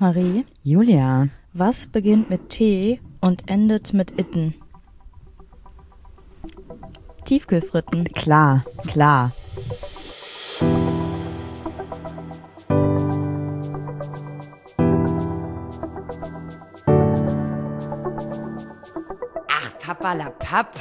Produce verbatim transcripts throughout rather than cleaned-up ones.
Marie, Julia, was beginnt mit T und endet mit Itten? Tiefkühlfritten. klar, klar. Ach, Papalapap.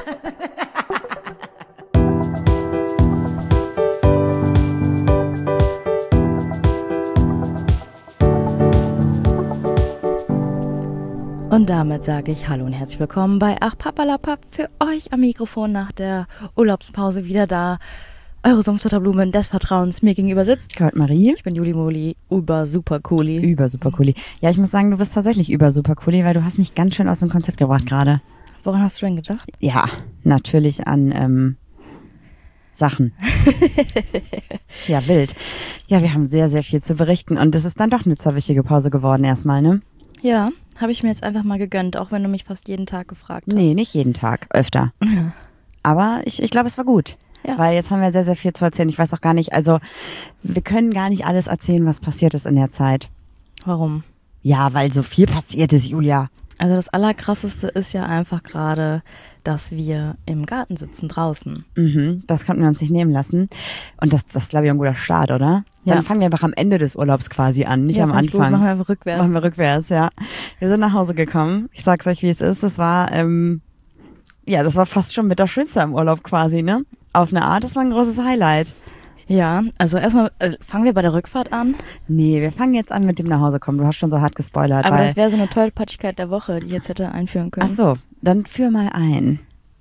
Und damit sage ich Hallo und herzlich willkommen bei Ach Papalapap, für euch am Mikrofon nach der Urlaubspause wieder da. Eure Sumpfdotterblumen des Vertrauens mir gegenüber sitzt. Kurt Marie. Ich bin Juli Moli, über super cooli. Über super cooli. Ja, ich muss sagen, du bist tatsächlich über super cooli, weil du hast mich ganz schön aus dem Konzept gebracht gerade. Woran hast du denn gedacht? Ja, natürlich an ähm, Sachen. Ja, wild. Ja, wir haben sehr, sehr viel zu berichten und es ist dann doch eine zerwichtige Pause geworden erstmal, ne? Ja, habe ich mir jetzt einfach mal gegönnt, auch wenn du mich fast jeden Tag gefragt hast. Nee, nicht jeden Tag, öfter. Ja. Aber ich, ich glaube, es war gut. Ja. Weil jetzt haben wir sehr, sehr viel zu erzählen. Ich weiß auch gar nicht, also wir können gar nicht alles erzählen, was passiert ist in der Zeit. Warum? Ja, weil so viel passiert ist, Julia. Also das Allerkrasseste ist ja einfach gerade, dass wir im Garten sitzen, draußen. Mhm, das konnten wir uns nicht nehmen lassen. Und das, das ist, glaube ich, ein guter Start, oder? Dann Ja. fangen wir einfach am Ende des Urlaubs quasi an, nicht Ja, am finde ich gut. Anfang. Machen wir einfach rückwärts. Machen wir rückwärts, ja. Wir sind nach Hause gekommen. Ich sag's euch, wie es ist. Das war, ähm, ja, das war fast schon mit das Schönste am Urlaub quasi, ne? Auf eine Art, das war ein großes Highlight. Ja, also erstmal also fangen wir bei der Rückfahrt an. Nee, wir fangen jetzt an mit dem nach Hause kommen. Du hast schon so hart gespoilert. Aber weil, das wäre so eine Tollpatschigkeit der Woche, die ich jetzt hätte einführen können. Ach so, dann führ mal ein.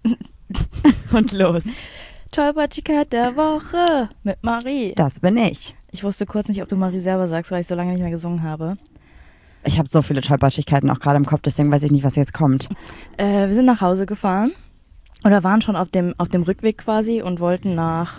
Und los. Tollpatschigkeit der Woche mit Marie. Das bin ich. Ich wusste kurz nicht, ob du Marie selber sagst, weil ich so lange nicht mehr gesungen habe. Ich habe so viele Tollpatschigkeiten auch gerade im Kopf, deswegen weiß ich nicht, was jetzt kommt. Äh, wir sind nach Hause gefahren oder waren schon auf dem, auf dem Rückweg quasi und wollten nach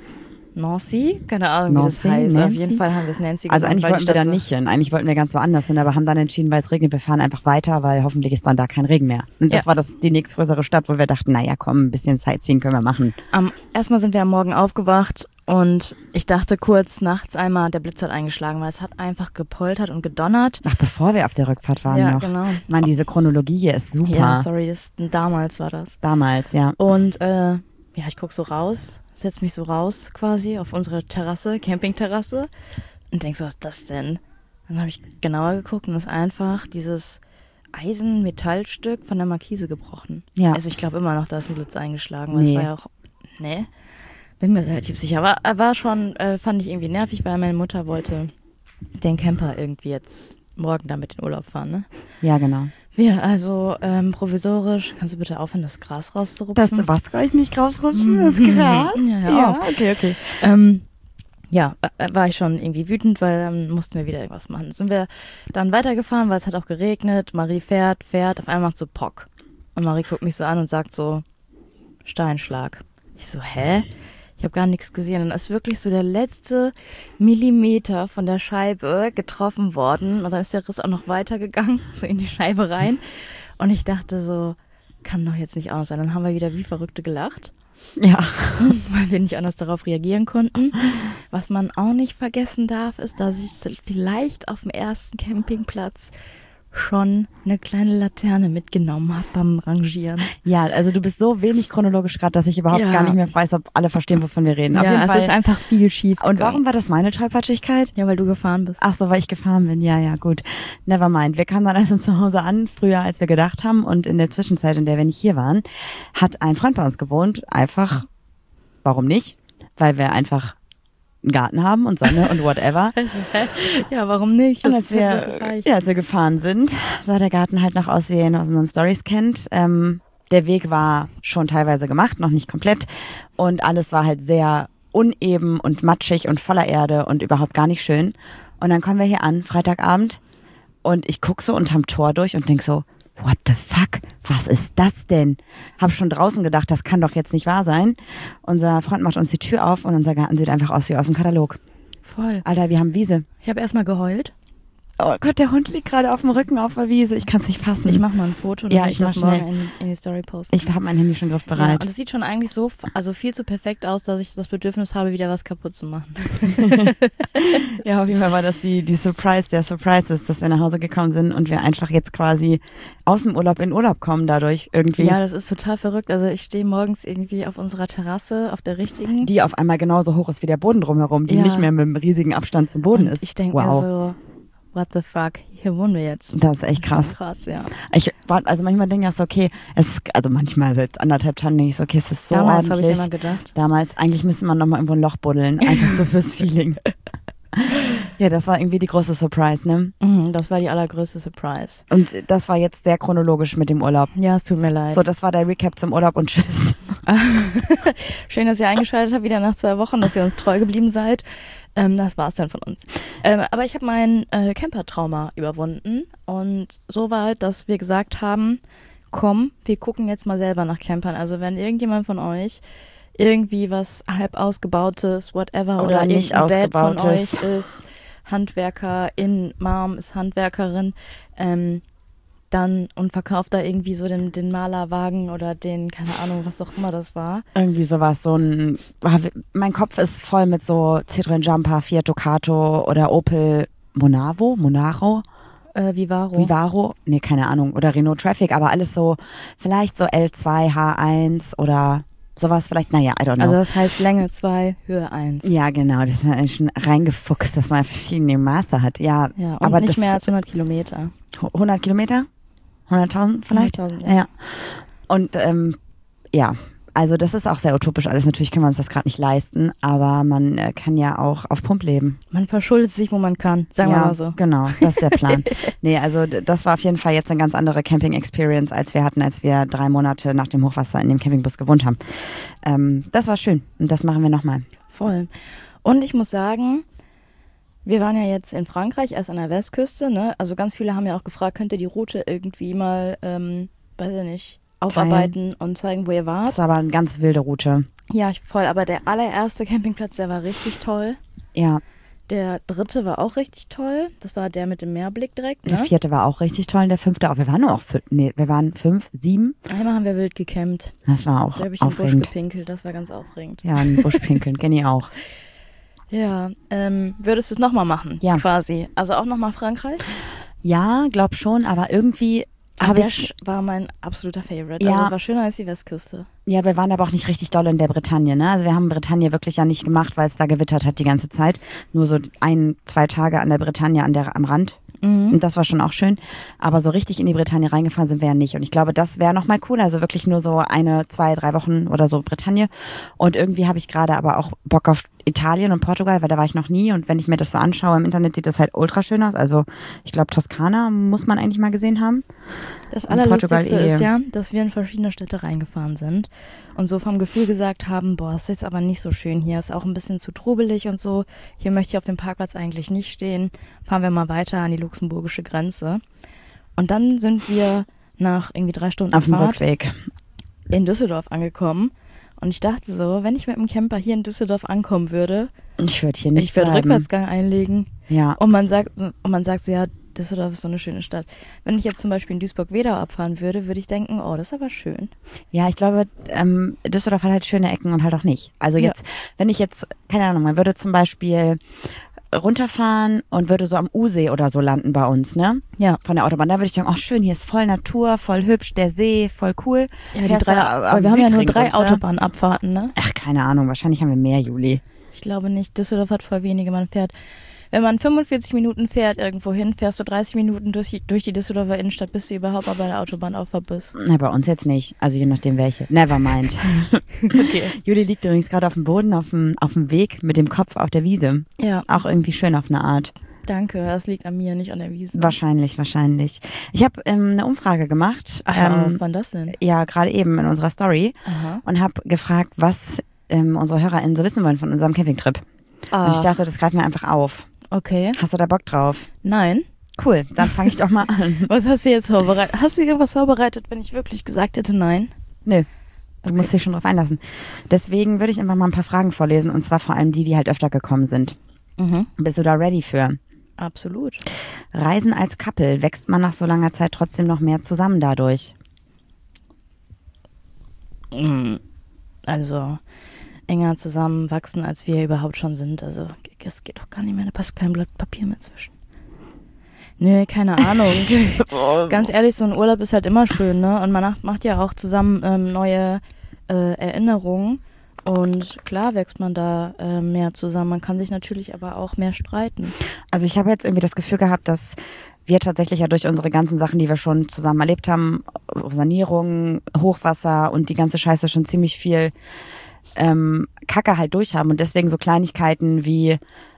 Nancy. Keine Ahnung, wie Nancy, das heißt. Auf Nancy? jeden Fall haben wir es Nancy Also genannt, eigentlich weil die wollten wir da Stadt so- nicht hin. Eigentlich wollten wir ganz woanders hin, aber haben dann entschieden, weil es regnet, wir fahren einfach weiter, weil hoffentlich ist dann da kein Regen mehr. Und das Ja. war das die nächstgrößere Stadt, wo wir dachten, naja, komm, ein bisschen Sightseeing können wir machen. Am, erstmal sind wir am Morgen aufgewacht und ich dachte kurz nachts einmal, der Blitz hat eingeschlagen, weil es hat einfach gepoltert und gedonnert. Ach, bevor wir auf der Rückfahrt waren Ja, noch. genau. Mann, diese Chronologie hier ist super. Ja, sorry, das, damals war das. Damals, ja. Und äh, ja, ich guck so raus, setz mich so raus quasi auf unsere Terrasse, Campingterrasse und denk so, was ist das denn? Dann habe ich genauer geguckt und ist einfach dieses Eisenmetallstück von der Markise gebrochen. Ja. Also ich glaube immer noch, da ist ein Blitz eingeschlagen, weil Nee. es war ja auch, ne, bin mir relativ sicher. Aber er war schon, äh, fand ich irgendwie nervig, weil meine Mutter wollte den Camper irgendwie jetzt morgen damit in Urlaub fahren, ne? Ja, genau. Wir also ähm, provisorisch, kannst du bitte aufhören, das Gras Das, rauszurupfen? was soll ich nicht rausrutschen? Das Gras? Ja, hör ja, auf. okay, okay. Ähm, ja, äh, war ich schon irgendwie wütend, weil dann mussten wir wieder irgendwas machen. Sind wir dann weitergefahren, weil es hat auch geregnet. Marie fährt, fährt, auf einmal macht so Pock. Und Marie guckt mich so an und sagt so, Steinschlag. Ich so, hä? Ich habe gar nichts gesehen. Und dann ist wirklich so der letzte Millimeter von der Scheibe getroffen worden. Und dann ist der Riss auch noch weitergegangen, so in die Scheibe rein. Und ich dachte so, kann doch jetzt nicht anders sein. Dann haben wir wieder wie Verrückte gelacht, Ja. weil wir nicht anders darauf reagieren konnten. Was man auch nicht vergessen darf, ist, dass ich so vielleicht auf dem ersten Campingplatz schon eine kleine Laterne mitgenommen habe beim Rangieren. Ja, also du bist so wenig chronologisch gerade, dass ich überhaupt Ja. gar nicht mehr weiß, ob alle verstehen, wovon wir reden. Auf ja, jeden es Fall. ist einfach viel schief Und gegangen. warum war das meine Tollpatschigkeit? Ja, weil du gefahren bist. Ach so, weil ich gefahren bin. Ja, ja, gut. Never mind. Wir kamen dann also zu Hause an, früher als wir gedacht haben. Und in der Zwischenzeit, in der wir nicht hier waren, hat ein Freund bei uns gewohnt. Einfach, warum nicht? Weil wir einfach einen Garten haben und Sonne und whatever. Also, hä? Ja, warum nicht? Und Das als wir, hätte gereicht. ja, als wir gefahren sind, sah der Garten halt noch aus, wie ihr ihn aus unseren Stories kennt. Ähm, der Weg war schon teilweise gemacht, noch nicht komplett. Und alles war halt sehr uneben und matschig und voller Erde und überhaupt gar nicht schön. Und dann kommen wir hier an, Freitagabend, und ich guck so unterm Tor durch und denk so, what the fuck? Was ist das denn? Hab schon draußen gedacht, das kann doch jetzt nicht wahr sein. Unser Freund macht uns die Tür auf und unser Garten sieht einfach aus wie aus dem Katalog. Voll. Alter, wir haben Wiese. Ich habe erstmal geheult. Oh Gott, der Hund liegt gerade auf dem Rücken auf der Wiese. Ich kann es nicht fassen. Ich mache mal ein Foto, dann Ja, will ich ich das mach morgen schnell. in, in die Story posten. Ich habe mein Handy schon Ja, griffbereit. und es sieht schon eigentlich so, f- also viel zu perfekt aus, dass ich das Bedürfnis habe, wieder was kaputt zu machen. Ja, auf jeden Fall war das die, die Surprise, der Surprise ist, dass wir nach Hause gekommen sind und wir einfach jetzt quasi aus dem Urlaub in Urlaub kommen dadurch irgendwie. Ja, das ist total verrückt. Also ich stehe morgens irgendwie auf unserer Terrasse, auf der richtigen. Die auf einmal genauso hoch ist wie der Boden drumherum, die Ja. nicht mehr mit einem riesigen Abstand zum Boden und ist. ich denke wow. mir so, what the fuck, hier wohnen wir jetzt. Das ist echt krass. Krass, ja. Ich war, also manchmal denke ich auch so, okay, es ist, also manchmal seit anderthalb Tagen denke ich so, okay, es ist so Damals habe ordentlich. ich immer gedacht. Damals, eigentlich müsste man nochmal irgendwo ein Loch buddeln, einfach so fürs Feeling. Ja, das war irgendwie die große Surprise, ne? Mhm, das war die allergrößte Surprise. Und das war jetzt sehr chronologisch mit dem Urlaub. Ja, es tut mir leid. So, das war der Recap zum Urlaub und tschüss. Schön, dass ihr eingeschaltet habt, wieder nach zwei Wochen, dass ihr uns treu geblieben seid. Ähm, das war's dann von uns. Ähm, aber ich habe mein äh, Camper-Trauma überwunden und so weit, dass wir gesagt haben, komm, wir gucken jetzt mal selber nach Campern. Also wenn irgendjemand von euch irgendwie was halb ausgebautes, whatever, Oder oder, nicht irgendein Dad von ausgebautes. euch ist Handwerkerin, Mom ist Handwerkerin, ähm, dann und verkauft da irgendwie so den, den Malerwagen oder den, keine Ahnung, was auch immer das war. Irgendwie sowas, so ein, mein Kopf ist voll mit so Citroën Jumper, Fiat Ducato oder Opel Monavo, Monaro, Äh, Vivaro. Vivaro, nee, keine Ahnung, oder Renault Traffic, aber alles so, vielleicht so L zwei, H eins oder sowas, vielleicht, naja, I don't know. Also das heißt Länge zwei, Höhe eins. Ja, genau, das ist ja schon reingefuchst, dass man verschiedene Maße hat, ja. Ja, und aber nicht das, mehr als hundert Kilometer. hundert Kilometer? hunderttausend vielleicht? hunderttausend, ja. ja. Und ähm, ja, also das ist auch sehr utopisch alles. Natürlich können wir uns das gerade nicht leisten, aber man äh, kann ja auch auf Pump leben. Man verschuldet sich, wo man kann, sagen ja, wir mal so. Genau, das ist der Plan. Nee, also d- das war auf jeden Fall jetzt eine ganz andere Camping-Experience, als wir hatten, als wir drei Monate nach dem Hochwasser in dem Campingbus gewohnt haben. Ähm, das war schön und das machen wir nochmal. Voll. Und ich muss sagen, wir waren ja jetzt in Frankreich, erst an der Westküste, ne? Also ganz viele haben ja auch gefragt, könnt ihr die Route irgendwie mal, ähm, weiß ich nicht, aufarbeiten und zeigen, wo ihr wart. Das war aber eine ganz wilde Route. Ja, ich- voll, aber der allererste Campingplatz, der war richtig toll. Ja, Der dritte war auch richtig toll. Das war der mit dem Meerblick direkt, der ne? vierte war auch richtig toll und der fünfte auch. Wir waren nur auch, fün- nee, wir waren fünf, sieben. Einmal haben wir wild gecampt. Das war auch Da habe ich im Busch aufregend. gepinkelt, das war ganz aufregend. Ja, ein Buschpinkeln, kenne ich auch. Ja, ähm, würdest du es nochmal machen? Ja. Quasi. Also auch nochmal Frankreich? Ja, glaub schon, aber irgendwie habe der ich, Sch- war mein absoluter Favorite. Ja. Also es war schöner als die Westküste. ja, wir waren aber auch nicht richtig doll in der Bretagne, ne? Also wir haben Bretagne wirklich ja nicht gemacht, weil es da gewittert hat die ganze Zeit. Nur so ein, zwei Tage an der Bretagne an der, am Rand. Mhm. Und das war schon auch schön. Aber so richtig in die Bretagne reingefahren sind wir ja nicht. Und ich glaube, das wäre nochmal cool. Also wirklich nur so eine, zwei, drei Wochen oder so Bretagne. Und irgendwie habe ich gerade aber auch Bock auf Italien und Portugal, weil da war ich noch nie. Und wenn ich mir das so anschaue im Internet, sieht das halt ultra schön aus. Also ich glaube, Toskana muss man eigentlich mal gesehen haben. Das Und Portugal Allerlustigste eh. ist ja, dass wir in verschiedene Städte reingefahren sind und so vom Gefühl gesagt haben, boah, ist jetzt aber nicht so schön hier, ist auch ein bisschen zu trubelig und so. Hier möchte ich auf dem Parkplatz eigentlich nicht stehen. Fahren wir mal weiter an die luxemburgische Grenze. Und dann sind wir nach irgendwie drei Stunden Auf dem Fahrt Rückweg. in Düsseldorf angekommen. Und ich dachte so, wenn ich mit dem Camper hier in Düsseldorf ankommen würde, Ich würde hier nicht ich würde bleiben. Rückwärtsgang einlegen. Ja. Und man sagt, und man sagt so, ja, Düsseldorf ist so eine schöne Stadt. Wenn ich jetzt zum Beispiel in Duisburg-Wedau abfahren würde, würde ich denken, oh, das ist aber schön. Ja, ich glaube, ähm, Düsseldorf hat halt schöne Ecken und halt auch nicht. Also Ja. jetzt, wenn ich jetzt, keine Ahnung, man würde zum Beispiel runterfahren und würde so am Ursee oder so landen bei uns, ne? Ja. Von der Autobahn. Da würde ich denken, oh schön, hier ist voll Natur, voll hübsch, der See, voll cool. Ja, die Fährst drei, da am aber wir haben ja nur Südring drei runter. Autobahnabfahrten, ne? Ach, keine Ahnung, wahrscheinlich haben wir mehr, Juli. Ich glaube nicht. Düsseldorf hat voll wenige. Man fährt, wenn man fünfundvierzig Minuten fährt irgendwo hin, fährst du dreißig Minuten durch die, durch die Düsseldorfer Innenstadt, bis du überhaupt mal bei der Autobahnauffahrt bist. Na, bei uns jetzt nicht. Also je nachdem welche. Never mind. Okay. Juli liegt übrigens gerade auf dem Boden, auf dem, auf dem Weg mit dem Kopf auf der Wiese. Ja, Auch irgendwie schön auf eine Art. danke. Das liegt an mir, nicht an der Wiese. Wahrscheinlich, wahrscheinlich. Ich habe ähm, eine Umfrage gemacht. Ach, ähm, wann das denn? ja, gerade eben in unserer Story. Aha. Und habe gefragt, was ähm, unsere HörerInnen so wissen wollen von unserem Campingtrip. Und ich Ach, dachte, das greifen wir einfach auf. okay. Hast du da Bock drauf? Nein. Cool, dann fange ich doch mal an. Was hast du jetzt vorbereitet? Hast du irgendwas vorbereitet, wenn ich wirklich gesagt hätte nein? Nö, du Okay. musst dich schon drauf einlassen. Deswegen würde ich einfach mal ein paar Fragen vorlesen. Und zwar vor allem die, die halt öfter gekommen sind. Mhm. Bist du da ready für? Absolut. Reisen als Couple, wächst man nach so langer Zeit trotzdem noch mehr zusammen dadurch? Also enger zusammenwachsen, als wir überhaupt schon sind. Also das geht doch gar nicht mehr, da passt kein Blatt Papier mehr zwischen. Nö, keine Ahnung. Ganz ehrlich, so ein Urlaub ist halt immer schön, ne? Und man macht, macht ja auch zusammen ähm, neue äh, Erinnerungen. Und klar wächst man da äh, mehr zusammen. Man kann sich natürlich aber auch mehr streiten. Also ich habe jetzt irgendwie das Gefühl gehabt, dass wir tatsächlich ja durch unsere ganzen Sachen, die wir schon zusammen erlebt haben, Sanierung, Hochwasser und die ganze Scheiße schon ziemlich viel ähm, Kacke halt durchhaben. Und deswegen so Kleinigkeiten wie...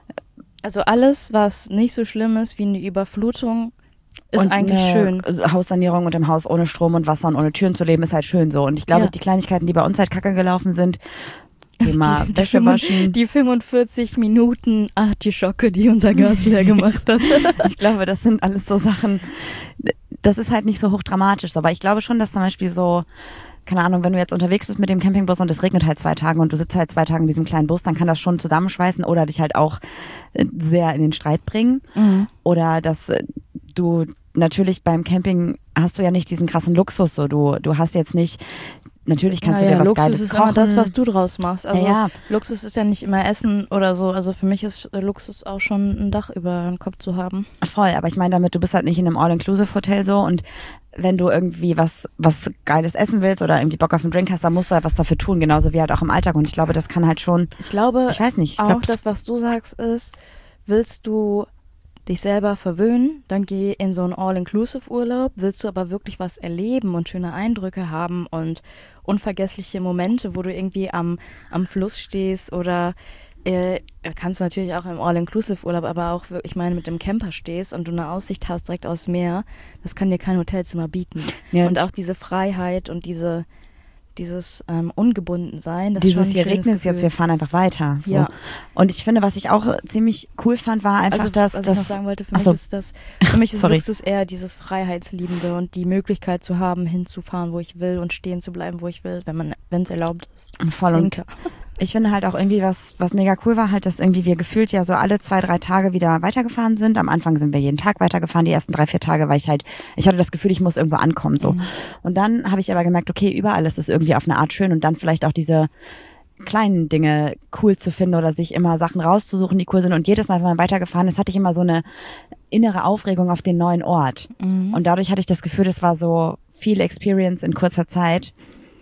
Also alles, was nicht so schlimm ist wie eine Überflutung, ist und eigentlich schön. Haussanierung und im Haus ohne Strom und Wasser und ohne Türen zu leben, ist halt schön so. Und ich glaube, Ja. die Kleinigkeiten, die bei uns halt kacke gelaufen sind, Thema die, die, Wäsche waschen. die fünfundvierzig Minuten Artischocke, die unser Gas leer gemacht hat. Ich glaube, das sind alles so Sachen, das ist halt nicht so hochdramatisch. Aber ich glaube schon, dass zum Beispiel so, keine Ahnung, wenn du jetzt unterwegs bist mit dem Campingbus und es regnet halt zwei Tage und du sitzt halt zwei Tage in diesem kleinen Bus, dann kann das schon zusammenschweißen oder dich halt auch sehr in den Streit bringen. Mhm. Oder dass du natürlich beim Camping hast du ja nicht diesen krassen Luxus, so du du hast jetzt nicht, natürlich kannst naja, du dir was Luxus Geiles ist kochen. immer das, was du draus machst. Also ja, ja. Luxus ist ja nicht immer Essen oder so. Also für mich ist Luxus auch schon ein Dach über den Kopf zu haben. Voll, aber ich meine damit, du bist halt nicht in einem All-Inclusive-Hotel so und wenn du irgendwie was was Geiles essen willst oder irgendwie Bock auf einen Drink hast, dann musst du halt was dafür tun, genauso wie halt auch im Alltag. Und ich glaube, das kann halt schon, Ich glaube, ich weiß nicht, ich auch glaub, das, was du sagst, ist, willst du dich selber verwöhnen, dann geh in so einen All-Inclusive-Urlaub. Willst du aber wirklich was erleben und schöne Eindrücke haben und unvergessliche Momente, wo du irgendwie am, am Fluss stehst oder äh, kannst du natürlich auch im All-Inclusive-Urlaub, aber auch, ich meine, mit dem Camper stehst und du eine Aussicht hast direkt aufs Meer, das kann dir kein Hotelzimmer bieten. Ja, und auch diese Freiheit und diese dieses ähm, Ungebundensein, das dieses ist schon ein hier schönes regnet es jetzt, Gefühl. wir fahren einfach weiter. So. Ja. Und ich finde, was ich auch ziemlich cool fand, war einfach, Also, dass was das ich noch sagen wollte, für Ach mich so. ist das, für mich ist Sorry. Luxus eher dieses Freiheitsliebende und die Möglichkeit zu haben, hinzufahren, wo ich will und stehen zu bleiben, wo ich will, wenn man, wenn es erlaubt ist. voll und Zwinker. ich finde halt auch irgendwie, was was mega cool war, halt, dass irgendwie wir gefühlt ja so alle zwei, drei Tage wieder weitergefahren sind. Am Anfang sind wir jeden Tag weitergefahren, die ersten drei, vier Tage, weil ich halt, ich hatte das Gefühl, ich muss irgendwo ankommen, so. Mhm. Und dann habe ich aber gemerkt, okay, überall ist es irgendwie auf eine Art schön und dann vielleicht auch diese kleinen Dinge cool zu finden oder sich immer Sachen rauszusuchen, die cool sind. Und jedes Mal, wenn man weitergefahren ist, hatte ich immer so eine innere Aufregung auf den neuen Ort. Mhm. Und dadurch hatte ich das Gefühl, das war so viel Experience in kurzer Zeit.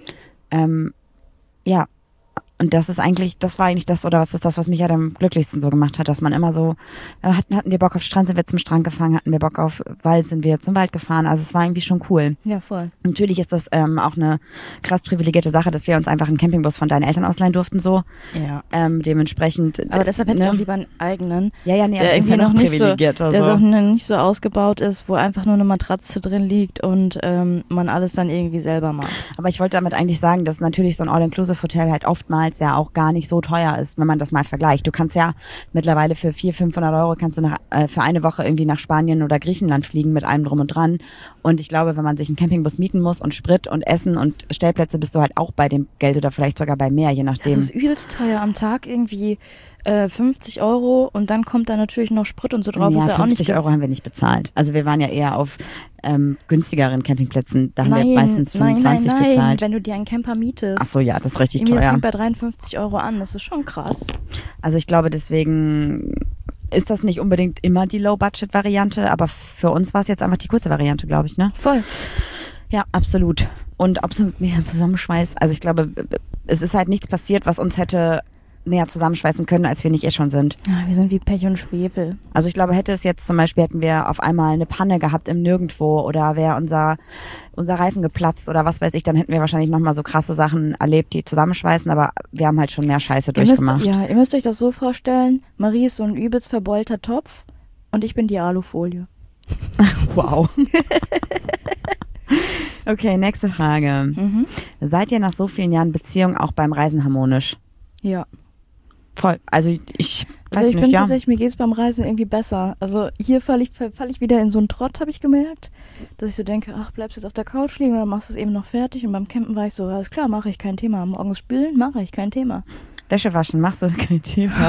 Ähm, ja. Und das ist eigentlich, das war eigentlich das, oder was ist das, was mich ja am glücklichsten so gemacht hat, dass man immer so, äh, hatten, hatten wir Bock auf Strand, sind wir zum Strand gefahren, hatten wir Bock auf Wald, sind wir zum Wald gefahren. Also es war irgendwie schon cool. Ja, voll. Natürlich ist das ähm, auch eine krass privilegierte Sache, dass wir uns einfach einen Campingbus von deinen Eltern ausleihen durften, so. Ja. Ähm, dementsprechend. Aber deshalb hätte ne? ich auch lieber einen eigenen, Ja, ja, nee, der aber irgendwie ist ja noch nicht so, privilegiert, also. der so nicht so ausgebaut ist, wo einfach nur eine Matratze drin liegt und ähm, man alles dann irgendwie selber macht. Aber ich wollte damit eigentlich sagen, dass natürlich so ein All-Inclusive-Hotel halt oftmals ja auch gar nicht so teuer ist, wenn man das mal vergleicht. Du kannst ja mittlerweile für vierhundert, fünfhundert Euro kannst du nach, äh, für eine Woche irgendwie nach Spanien oder Griechenland fliegen mit allem drum und dran. Und ich glaube, wenn man sich einen Campingbus mieten muss und Sprit und Essen und Stellplätze, bist du halt auch bei dem Geld oder vielleicht sogar bei mehr, je Das nachdem. ist übelst teuer am Tag, irgendwie äh, fünfzig Euro und dann kommt da natürlich noch Sprit und so drauf. ja, ist ja auch nicht fünfzig Euro haben wir nicht bezahlt. Also wir waren ja eher auf ähm, günstigeren Campingplätzen. Da haben nein, wir meistens fünfundzwanzig nein, nein, nein, bezahlt. wenn du dir einen Camper mietest. Ach so, ja, das ist richtig Irgendwie, das teuer. fängt bei dreiundfünfzig Euro an, das ist schon krass. Also ich glaube, deswegen ist das nicht unbedingt immer die Low-Budget-Variante, aber für uns war es jetzt einfach die kurze Variante, glaube ich, ne? Voll. Ja, absolut. Und ob es uns näher zusammenschweißt, also ich glaube, es ist halt nichts passiert, was uns hätte näher zusammenschweißen können, als wir nicht eh schon sind. Ja, wir sind wie Pech und Schwefel. Also ich glaube, hätte es jetzt zum Beispiel, hätten wir auf einmal eine Panne gehabt im Nirgendwo oder wäre unser, unser Reifen geplatzt oder was weiß ich, dann hätten wir wahrscheinlich nochmal so krasse Sachen erlebt, die zusammenschweißen, aber wir haben halt schon mehr Scheiße Ihr müsst, durchgemacht. ja, ihr müsst euch das so vorstellen, Marie ist so ein übelst verbeulter Topf und ich bin die Alufolie. Wow. Okay, nächste Frage. Mhm. Seid ihr nach so vielen Jahren Beziehung auch beim Reisen harmonisch? Ja. Voll. Also ich weiß Also ich nicht, bin ja. tatsächlich, mir geht's beim Reisen irgendwie besser. Also hier falle ich, fall ich wieder in so einen Trott, habe ich gemerkt, dass ich so denke, ach, bleibst du jetzt auf der Couch liegen oder machst du es eben noch fertig? Und beim Campen war ich so, alles klar, mache ich, kein Thema. Morgens spülen, mache ich, kein Thema. Wäsche waschen, machst du kein Thema.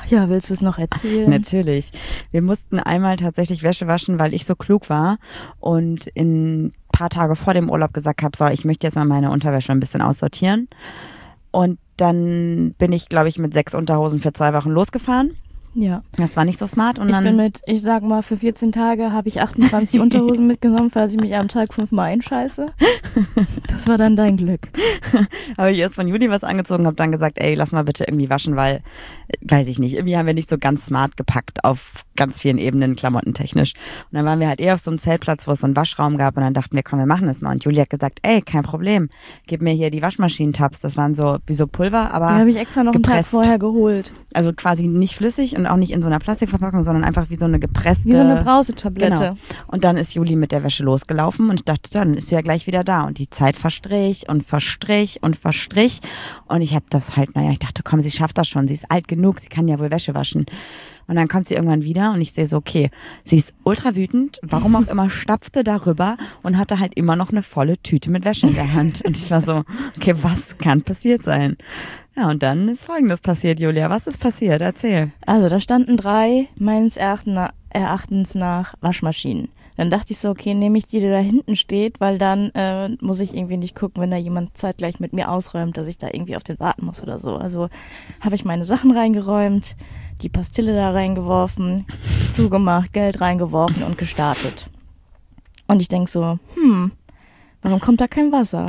Ja, willst du es noch erzählen? Natürlich. Wir mussten einmal tatsächlich Wäsche waschen, weil ich so klug war und in ein paar Tage vor dem Urlaub gesagt habe, so, ich möchte jetzt mal meine Unterwäsche ein bisschen aussortieren. Und dann bin ich, glaube ich, mit sechs Unterhosen für zwei Wochen losgefahren. Ja. Das war nicht so smart. Und ich dann bin mit, ich sag mal, für vierzehn Tage habe ich achtundzwanzig Unterhosen mitgenommen, falls ich mich am Tag fünfmal einscheiße. Das war dann dein Glück. habe ich erst von Juli was angezogen, habe dann gesagt, ey, lass mal bitte irgendwie waschen, weil, weiß ich nicht, irgendwie haben wir nicht so ganz smart gepackt auf ganz vielen Ebenen, klamottentechnisch. Und dann waren wir halt eher auf so einem Zeltplatz, wo es so einen Waschraum gab und dann dachten wir, komm, wir machen das mal. Und Juli hat gesagt, ey, kein Problem, gib mir hier die Waschmaschinentabs. Das waren so wie so Pulver, aber Die habe ich extra noch einen Tag gepresst. vorher geholt. Also quasi nicht flüssig und auch nicht in so einer Plastikverpackung, sondern einfach wie so eine gepresste. Wie so eine Brausetablette. Genau. Und dann ist Juli mit der Wäsche losgelaufen und ich dachte, so, dann ist sie ja gleich wieder da. Und die Zeit verstrich und verstrich und verstrich. Und ich habe das halt, naja, ich dachte, komm, sie schafft das schon. Sie ist alt genug, sie kann ja wohl Wäsche waschen. Und dann kommt sie irgendwann wieder und ich sehe so, okay, sie ist ultra wütend, warum auch immer, stapfte darüber und hatte halt immer noch eine volle Tüte mit Wäsche in der Hand. Und ich war so, okay, was kann passiert sein? Ja, und dann ist Folgendes passiert, Julia. Was ist passiert? Erzähl. Also da standen drei, meines Erachtens nach, Waschmaschinen. Dann dachte ich so, okay, nehme ich die, die da hinten steht, weil dann äh, muss ich irgendwie nicht gucken, wenn da jemand zeitgleich mit mir ausräumt, dass ich da irgendwie auf den warten muss oder so. Also habe ich meine Sachen reingeräumt, die Pastille da reingeworfen, zugemacht, Geld reingeworfen und gestartet. Und ich denk so, hm, warum kommt da kein Wasser?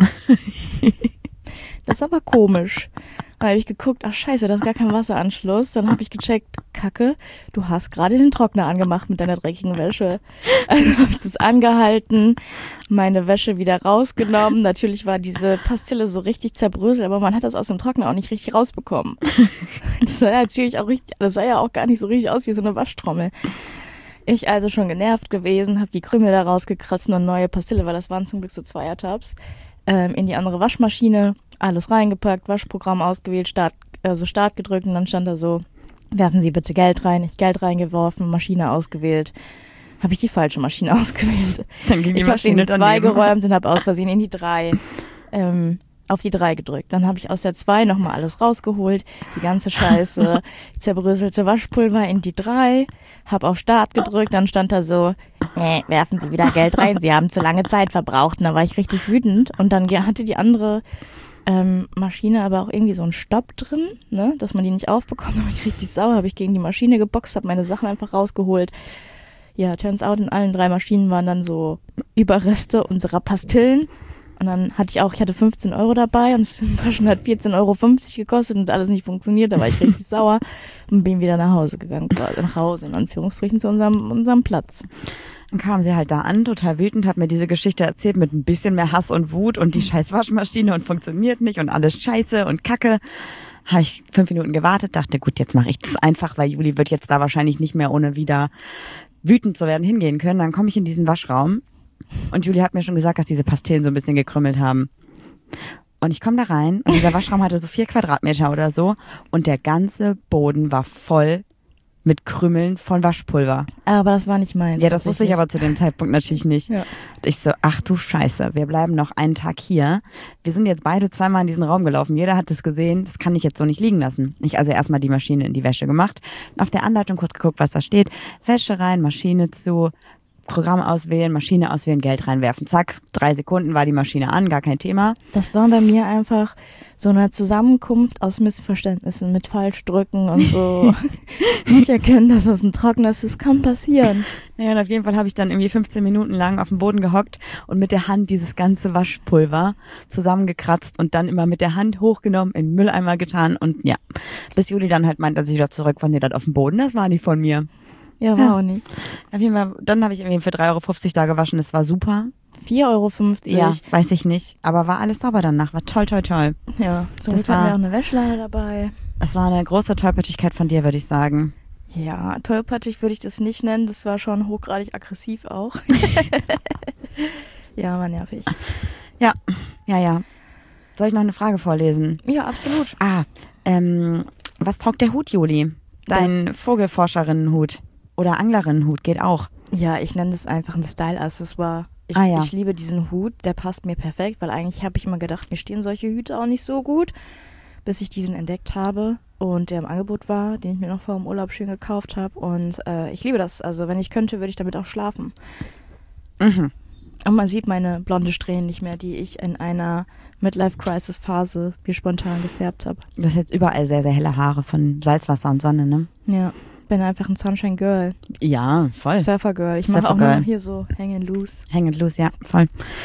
Das ist aber komisch. Dann habe ich geguckt, ach scheiße, da ist gar kein Wasseranschluss. Dann habe ich gecheckt, Kacke, du hast gerade den Trockner angemacht mit deiner dreckigen Wäsche. Also habe ich das angehalten, meine Wäsche wieder rausgenommen. Natürlich war diese Pastille so richtig zerbröselt, aber man hat das aus dem Trockner auch nicht richtig rausbekommen. Das sah ja natürlich auch richtig, das sah ja auch gar nicht so richtig aus wie so eine Waschtrommel. Ich also schon genervt gewesen, habe die Krümel da rausgekratzt und neue Pastille, weil das waren zum Glück so Zweiertabs, ähm, in die andere Waschmaschine. Alles reingepackt, Waschprogramm ausgewählt, Start, also Start gedrückt und dann stand da so, werfen Sie bitte Geld rein. Ich Geld reingeworfen, Maschine ausgewählt. Habe ich die falsche Maschine ausgewählt. Dann ging die ich habe in Maschine die zwei daneben. geräumt und habe aus Versehen in die drei, ähm, auf die drei gedrückt. Dann habe ich aus der zwei nochmal alles rausgeholt, die ganze Scheiße, zerbröselte Waschpulver in die drei, habe auf Start gedrückt, dann stand da so, nee, werfen Sie wieder Geld rein, Sie haben zu lange Zeit verbraucht. Und da war ich richtig wütend und dann hatte die andere Ähm, Maschine, aber auch irgendwie so ein Stopp drin, ne, dass man die nicht aufbekommt. Da war ich richtig sauer, habe ich gegen die Maschine geboxt, habe meine Sachen einfach rausgeholt. Ja, turns out, in allen drei Maschinen waren dann so Überreste unserer Pastillen. Und dann hatte ich auch, ich hatte fünfzehn Euro dabei und das Waschen hat vierzehn Euro fünfzig gekostet und alles nicht funktioniert. Da war ich richtig sauer und bin wieder nach Hause gegangen, nach Hause in Anführungsstrichen zu unserem, unserem Platz. Dann kam sie halt da an, total wütend, hat mir diese Geschichte erzählt mit ein bisschen mehr Hass und Wut und die scheiß Waschmaschine und funktioniert nicht und alles scheiße und Kacke. Habe ich fünf Minuten gewartet, dachte, gut, jetzt mache ich das einfach, weil Juli wird jetzt da wahrscheinlich nicht mehr, ohne wieder wütend zu werden, hingehen können. Dann komme ich in diesen Waschraum und Juli hat mir schon gesagt, dass diese Pastillen so ein bisschen gekrümmelt haben. Und ich komme da rein und dieser Waschraum hatte so vier Quadratmeter oder so und der ganze Boden war voll mit Krümmeln von Waschpulver. Aber das war nicht meins. Ja, das wusste ich aber zu dem Zeitpunkt natürlich nicht. Ja. Und ich so, ach du Scheiße, wir bleiben noch einen Tag hier. Wir sind jetzt beide zweimal in diesen Raum gelaufen. Jeder hat es gesehen, das kann ich jetzt so nicht liegen lassen. Ich also erstmal die Maschine in die Wäsche gemacht, auf der Anleitung kurz geguckt, was da steht. Wäsche rein, Maschine zu, Programm auswählen, Maschine auswählen, Geld reinwerfen. Zack, drei Sekunden war die Maschine an, gar kein Thema. Das war bei mir einfach so eine Zusammenkunft aus Missverständnissen mit Falschdrücken und so. Nicht erkennen, dass das ein Trockner ist, das kann passieren. Naja, und auf jeden Fall habe ich dann irgendwie fünfzehn Minuten lang auf dem Boden gehockt und mit der Hand dieses ganze Waschpulver zusammengekratzt und dann immer mit der Hand hochgenommen, in den Mülleimer getan und ja, bis Juli dann halt meint, dass ich wieder zurück von dir das auf dem Boden, das war nicht von mir. Ja, war auch nicht. Auf jeden Fall, dann habe ich irgendwie für drei Euro fünfzig da gewaschen, das war super. vier Euro fünfzig. Ja, weiß ich nicht, aber war alles sauber danach, war toll, toll, toll. Ja, zum Das Glück hatten war- wir auch eine Wäschleine dabei. Es war eine große Tollpatschigkeit von dir, würde ich sagen. Ja, tollpatschig würde ich das nicht nennen, das war schon hochgradig aggressiv auch. Ja, war nervig. Ja, ja, ja. Soll ich noch eine Frage vorlesen? Ja, absolut. Ah, ähm, was taugt der Hut, Juli? Dein Vogelforscherinnenhut oder Anglerinnenhut geht auch. Ja, ich nenne das einfach ein Style-Accessoire. Ich, Ah, ja. ich liebe diesen Hut, der passt mir perfekt, weil eigentlich habe ich immer gedacht, mir stehen solche Hüte auch nicht so gut, bis ich diesen entdeckt habe. und der im Angebot war, den ich mir noch vor dem Urlaub schön gekauft habe. Und äh, ich liebe das. Also wenn ich könnte, würde ich damit auch schlafen. Mhm. Und man sieht meine blonde Strähnen nicht mehr, die ich in einer Midlife-Crisis-Phase mir spontan gefärbt habe. Du hast jetzt überall sehr, sehr helle Haare von Salzwasser und Sonne, ne? Ja, bin einfach ein Sunshine-Girl. Ja, voll. Surfer-Girl. Ich mache auch nur noch hier so Hang and Loose. Hang and Loose, ja, voll.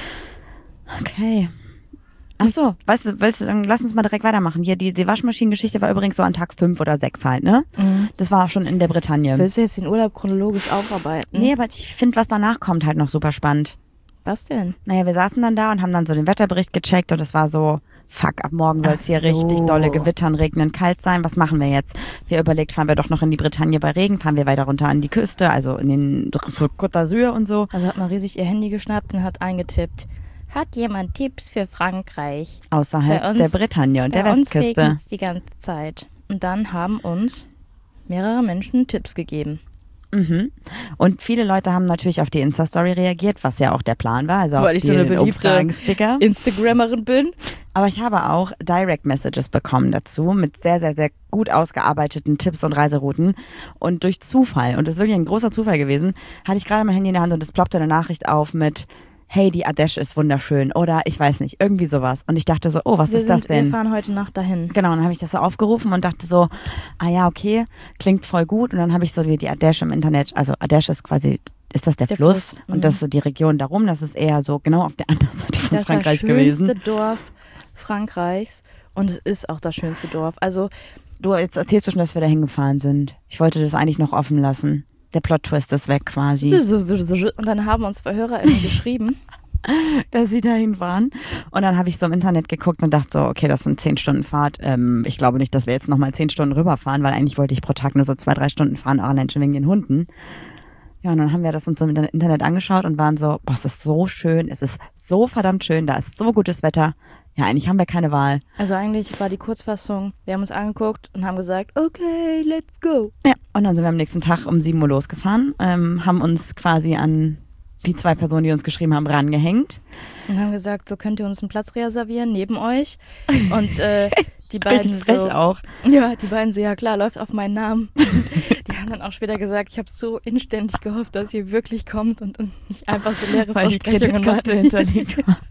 Okay. Ach so, weißt du, weißt du, dann lass uns mal direkt weitermachen. Hier, die, die Waschmaschinengeschichte war übrigens so an Tag fünf oder sechs halt, ne? Mhm. Das war schon in der Bretagne. Willst du jetzt den Urlaub chronologisch aufarbeiten? Nee, aber ich finde, was danach kommt, halt noch super spannend. Was denn? Naja, wir saßen dann da und haben dann so den Wetterbericht gecheckt und es war so, fuck, ab morgen soll es hier so. richtig dolle gewittern, regnen, kalt sein. Was machen wir jetzt? Wir überlegt, fahren wir doch noch in die Bretagne bei Regen, fahren wir weiter runter an die Küste, also in den so Côte d'Azur und so. Also hat Marie sich ihr Handy geschnappt und hat eingetippt. Hat jemand Tipps für Frankreich? Außerhalb Bei uns- der Bretagne und der Bei uns Westküste. regnet's die ganze Zeit. Und dann haben uns mehrere Menschen Tipps gegeben. Mhm. Und viele Leute haben natürlich auf die Insta-Story reagiert, was ja auch der Plan war. Also Weil auf ich so eine die beliebte Umfragensticker. Instagrammerin bin. Aber ich habe auch Direct Messages bekommen dazu mit sehr, sehr, sehr gut ausgearbeiteten Tipps und Reiserouten. Und durch Zufall, und das ist wirklich ein großer Zufall gewesen, hatte ich gerade mein Handy in der Hand und es ploppte eine Nachricht auf mit hey, die Ardèche ist wunderschön oder ich weiß nicht, irgendwie sowas. Und ich dachte so, oh, was Wir, ist sind, das denn? wir fahren heute Nacht dahin. Genau, und dann habe ich das so aufgerufen und dachte so, ah ja, okay, klingt voll gut. Und dann habe ich so wie die Ardèche im Internet, also Ardèche ist quasi, ist das der, Der Fluss? Fluss, Und mhm. das ist so die Region darum, das ist eher so genau auf der anderen Seite von Das ist Frankreich das schönste gewesen. Dorf Frankreichs und es ist auch das schönste Dorf. Also Du, jetzt erzählst du schon, dass wir da hingefahren sind. Ich wollte das eigentlich noch offen lassen. Der Plot-Twist ist weg quasi. und dann haben uns zwei HörerInnen geschrieben. dass sie dahin waren. Und dann habe ich so im Internet geguckt und dachte so, okay, das sind zehn Stunden Fahrt. Ähm, ich glaube nicht, dass wir jetzt nochmal zehn Stunden rüberfahren, weil eigentlich wollte ich pro Tag nur so zwei, drei Stunden fahren, auch allein schon wegen den Hunden. Ja, und dann haben wir das uns im Internet angeschaut und waren so, boah, es ist so schön, es ist so verdammt schön, da ist so gutes Wetter. Ja, eigentlich haben wir keine Wahl. Also eigentlich war die Kurzfassung, wir haben uns angeguckt und haben gesagt, okay, let's go. Ja, und dann sind wir am nächsten Tag um sieben Uhr losgefahren, ähm, haben uns quasi an die zwei Personen, die uns geschrieben haben, rangehängt. Und haben gesagt, so könnt ihr uns einen Platz reservieren neben euch. Und äh, die beiden Richtig frech so, auch. ja, die beiden so, ja klar, läuft auf meinen Namen. Die haben dann auch später gesagt, ich habe so inständig gehofft, dass ihr wirklich kommt und, und nicht einfach so leere Weil die Versprechungen Kreditkarte macht. hinterlegt war.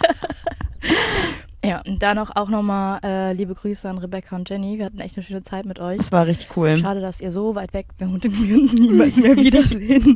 Ja, und dann auch, auch nochmal äh, liebe Grüße an Rebecca und Jenny. Wir hatten echt eine schöne Zeit mit euch. Das war richtig cool. Schade, dass ihr so weit weg wohnt und wir uns niemals mehr wiedersehen.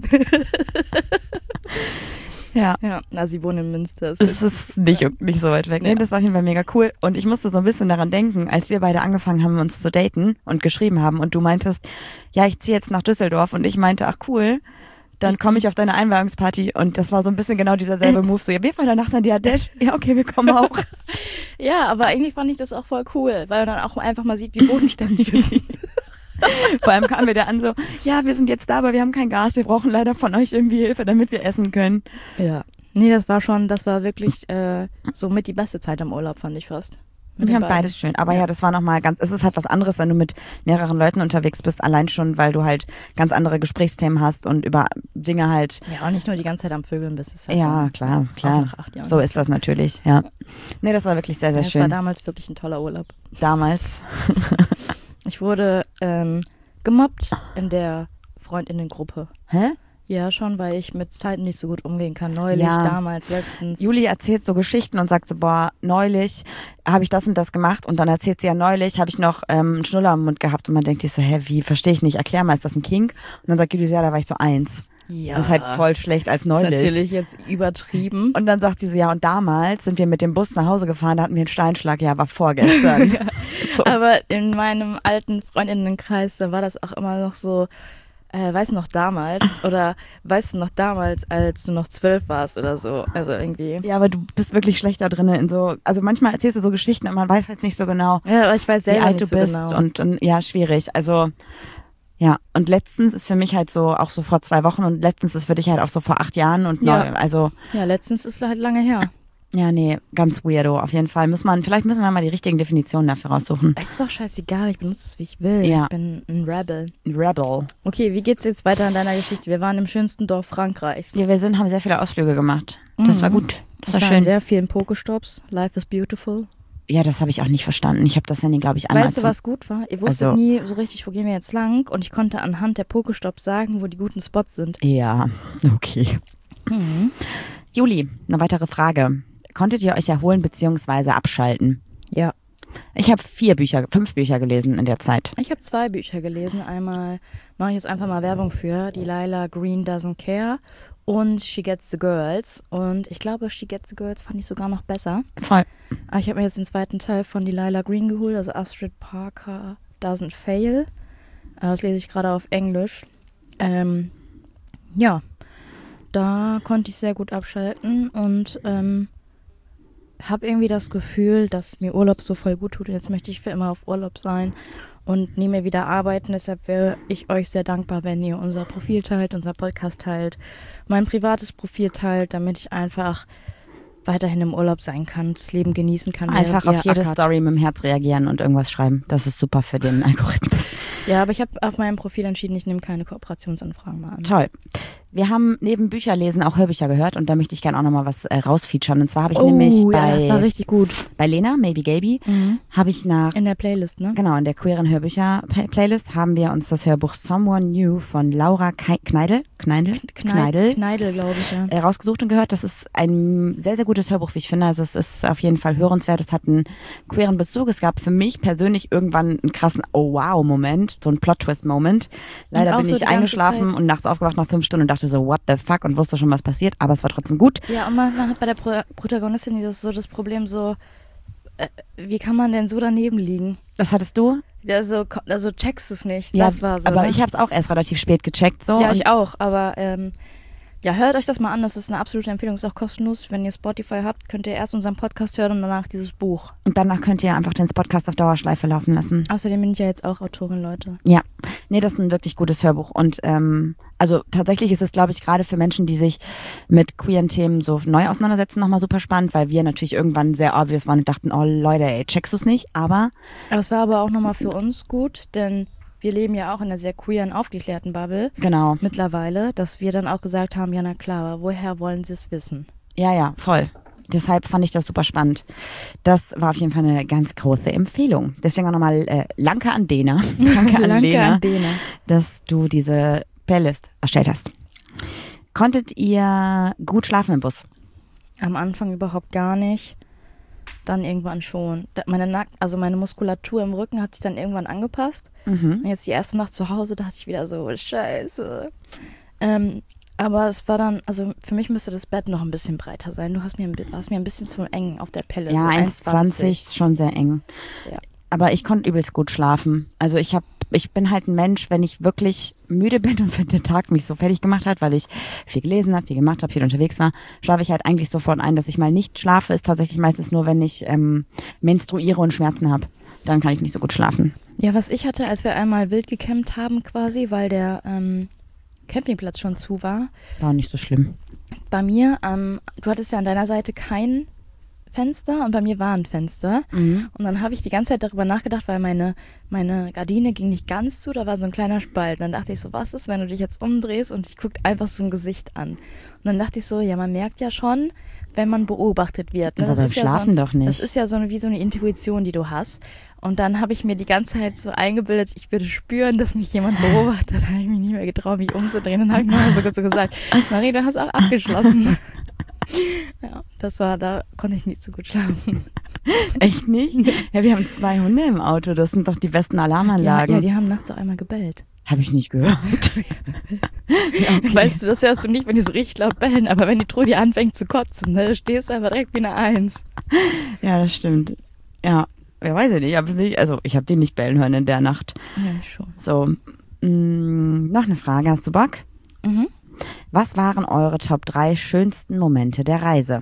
Ja. Ja, na, sie wohnen in Münster. Es Es ist nicht, nicht so weit weg. Nee, Ja. das war auf jeden Fall mega cool. Und ich musste so ein bisschen daran denken, als wir beide angefangen haben, uns zu daten und geschrieben haben und du meintest, ja, ich ziehe jetzt nach Düsseldorf und ich meinte, ach cool, dann komme ich auf deine Einweihungsparty und das war so ein bisschen genau dieser selbe Move. So, ja, wir fahren danach an die Ardèche. Ja, okay, wir kommen auch. Ja, aber eigentlich fand ich das auch voll cool, weil man dann auch einfach mal sieht, wie bodenständig wir sind. Vor allem kamen wir da an so, ja, wir sind jetzt da, aber wir haben kein Gas, wir brauchen leider von euch irgendwie Hilfe, damit wir essen können. Ja. Nee, das war schon, das war wirklich äh, so mit die beste Zeit am Urlaub, fand ich fast. Mit Wir den haben beiden. beides schön. Aber ja, das war nochmal ganz, es ist halt was anderes, wenn du mit mehreren Leuten unterwegs bist, allein schon, weil du halt ganz andere Gesprächsthemen hast und über Dinge halt. Ja, auch nicht nur die ganze Zeit am Vögeln bist. Ist halt Ja, dann klar, auch klar. nach acht Jahren So ist das natürlich, ja. Nee, das war wirklich sehr, sehr Ja, es war schön. damals wirklich ein toller Urlaub. Damals. Ich wurde ähm, gemobbt in der Freundinnengruppe. Hä? Ja, schon, weil ich mit Zeiten nicht so gut umgehen kann. Neulich, Ja. damals, letztens. Juli erzählt so Geschichten und sagt so, boah, neulich habe ich das und das gemacht und dann erzählt sie ja, neulich habe ich noch ähm, einen Schnuller im Mund gehabt und man denkt sich so, hä, wie, verstehe ich nicht, erklär mal, ist das ein Kink? Und dann sagt Juli so, ja, da war ich so eins. Ja. Das ist halt voll schlecht als neulich. Das ist natürlich jetzt übertrieben. Und dann sagt sie so, ja, und damals sind wir mit dem Bus nach Hause gefahren, da hatten wir einen Steinschlag, ja, war vorgestern. So. Aber in meinem alten Freundinnenkreis, da war das auch immer noch so, äh, weißt du noch damals? Oder weißt du noch damals, als du noch zwölf warst oder so? Also irgendwie. Ja, aber du bist wirklich schlecht da drin in so, also manchmal erzählst du so Geschichten und man weiß halt nicht so genau, Ja, aber ich weiß wie selber alt nicht du so bist genau. und, und ja, schwierig. Also ja, und letztens ist für mich halt so, auch so vor zwei Wochen und letztens ist für dich halt auch so vor acht Jahren und Ja. neu, also Ja, letztens ist halt lange her. ja, nee, ganz weirdo. Auf jeden Fall muss man, vielleicht müssen wir mal die richtigen Definitionen dafür raussuchen. Es ist doch scheißegal, ich benutze es, wie ich will. Ja. Ich bin ein Rebel. Rebel. Okay, wie geht's jetzt weiter in deiner Geschichte? Wir waren im schönsten Dorf Frankreichs. Ja, wir sind, haben sehr viele Ausflüge gemacht. Das Mhm. war gut. Das war Ich war schön. in sehr vielen Pokestops. Life is beautiful. Ja, das habe ich auch nicht verstanden. Ich habe das Handy, glaube ich, einmal... Weißt du, was gut war? Ihr wusstet Also- nie so richtig, wo gehen wir jetzt lang und ich konnte anhand der Pokestops sagen, wo die guten Spots sind. Ja, okay. Mhm. Juli, eine weitere Frage. Konntet ihr euch erholen bzw. abschalten? Ja. Ich habe vier Bücher, fünf Bücher gelesen in der Zeit. Ich habe zwei Bücher gelesen. Einmal mache ich jetzt einfach mal Werbung für Delilah Green Doesn't Care und She Gets the Girls. Und ich glaube, She Gets the Girls fand ich sogar noch besser. Voll. Aber ich habe mir jetzt den zweiten Teil von Delilah Green geholt, also Astrid Parker Doesn't Fail. Das lese ich gerade auf Englisch. Ähm, ja, da konnte ich sehr gut abschalten und ähm, habe irgendwie das Gefühl, dass mir Urlaub so voll gut tut. Und jetzt möchte ich für immer auf Urlaub sein und nie mehr wieder arbeiten. Deshalb wäre ich euch sehr dankbar, wenn ihr unser Profil teilt, unser Podcast teilt, mein privates Profil teilt, damit ich einfach weiterhin im Urlaub sein kann, das Leben genießen kann. Einfach während auf ihr jede ackert. Story mit dem Herz reagieren und irgendwas schreiben. Das ist super für den Algorithmus. Ja, aber ich habe auf meinem Profil entschieden, ich nehme keine Kooperationsanfragen mehr an. Toll. Wir haben neben Bücherlesen auch Hörbücher gehört und da möchte ich gerne auch nochmal was äh, rausfeaturen. Und zwar habe ich Oh, nämlich ja, bei, das war richtig gut. bei Lena, Maybe Gaby, Mhm. habe ich nach, In der Playlist, ne? genau, in der queeren Hörbücher-Playlist haben wir uns das Hörbuch Someone New von Laura Kei- Kneidel, Kneidel, Kneidel, Kneidel, glaube ich, ja. äh, rausgesucht und gehört. Das ist ein sehr, sehr gutes Hörbuch, wie ich finde. Also es ist auf jeden Fall hörenswert. Es hat einen queeren Bezug. Es gab für mich persönlich irgendwann einen krassen Oh-wow-Moment, so einen Plot-Twist-Moment. Leider auch bin so ich die ganze eingeschlafen Zeit. und nachts aufgewacht nach fünf Stunden und dachte so, what the fuck, und wusste schon, was passiert. Aber es war trotzdem gut. Ja, und man, man hat bei der Pro Protagonistin das so das Problem so, äh, wie kann man denn so daneben liegen? Das hattest du? Also, ko- also checkst es nicht. Ja, Das war so. aber ne? ich habe es auch erst relativ spät gecheckt. So, Ja, und ich auch, aber ähm, ja, hört euch das mal an, das ist eine absolute Empfehlung, ist auch kostenlos. Wenn ihr Spotify habt, könnt ihr erst unseren Podcast hören und danach dieses Buch. Und danach könnt ihr einfach den Podcast auf Dauerschleife laufen lassen. Außerdem bin ich ja jetzt auch Autorin, Leute. Ja, nee, das ist ein wirklich gutes Hörbuch. Und ähm, also tatsächlich ist es, glaube ich, gerade für Menschen, die sich mit queeren Themen so neu auseinandersetzen, nochmal super spannend, weil wir natürlich irgendwann sehr obvious waren und dachten, oh Leute, ey, checkst du's nicht? Aber Aber es war aber auch nochmal für uns gut, denn wir leben ja auch in einer sehr queeren, aufgeklärten Bubble genau, mittlerweile, dass wir dann auch gesagt haben, ja na klar, aber woher wollen sie es wissen? ja, ja, voll. Deshalb fand ich das super spannend. Das war auf jeden Fall eine ganz große Empfehlung. Deswegen auch nochmal äh, Danke an Dena. Danke an Danke Lena, an Dena. dass du diese Playlist erstellt hast. Konntet ihr gut schlafen im Bus? Am Anfang überhaupt gar nicht. Dann irgendwann schon. Da- Meine Nack also meine Muskulatur im Rücken hat sich dann irgendwann angepasst. Mhm. Und jetzt die erste Nacht zu Hause dachte ich wieder so, scheiße. Ähm, aber es war dann, also für mich müsste das Bett noch ein bisschen breiter sein. Du hast mir, ein bi- warst mir ein bisschen zu eng auf der Pelle. Ja, so eins zwanzig ist schon sehr eng. Ja. Aber ich konnte übelst gut schlafen. Also ich habe, ich bin halt ein Mensch, wenn ich wirklich müde bin und wenn der Tag mich so fertig gemacht hat, weil ich viel gelesen habe, viel gemacht habe, viel unterwegs war, schlafe ich halt eigentlich sofort ein. Dass ich mal nicht schlafe, ist tatsächlich meistens nur, wenn ich ähm, menstruiere und Schmerzen habe. Dann kann ich nicht so gut schlafen. Ja, was ich hatte, als wir einmal wild gecampt haben quasi, weil der ähm, Campingplatz schon zu war. War nicht so schlimm. Bei mir, ähm, du hattest ja an deiner Seite kein Fenster und bei mir war ein Fenster. Mhm. Und dann habe ich die ganze Zeit darüber nachgedacht, weil meine, meine Gardine ging nicht ganz zu, da war so ein kleiner Spalt. Und dann dachte ich so, was ist, wenn du dich jetzt umdrehst und ich guckt einfach so ein Gesicht an. Und dann dachte ich so, ja, man merkt ja schon, wenn man beobachtet wird. Ne? Aber beim ist ja Schlafen so, doch nicht. Das ist ja so eine, wie so eine Intuition, die du hast. Und dann habe ich mir die ganze Zeit so eingebildet, ich würde spüren, dass mich jemand beobachtet. Da habe ich mich nicht mehr getraut, mich umzudrehen. Dann habe ich mir sogar so gesagt, Marie, du hast auch abgeschlossen. Ja, das war, da konnte ich nicht so gut schlafen. Echt nicht? Ja, wir haben zwei Hunde im Auto. Das sind doch die besten Ja, Alarmanlagen. ja, die haben nachts auch einmal gebellt. Habe ich nicht gehört. Ja, okay. Weißt du, das hörst du nicht, wenn die so richtig laut bellen, aber wenn die Trudi anfängt zu kotzen, ne, stehst du einfach direkt wie eine Eins. Ja, das stimmt. Ja, wer weiß ich nicht. Ich hab's nicht also ich habe die nicht bellen hören in der Nacht. Ja, schon. So, mh, noch eine Frage. Hast du Bock? Mhm. Was waren eure Top drei schönsten Momente der Reise?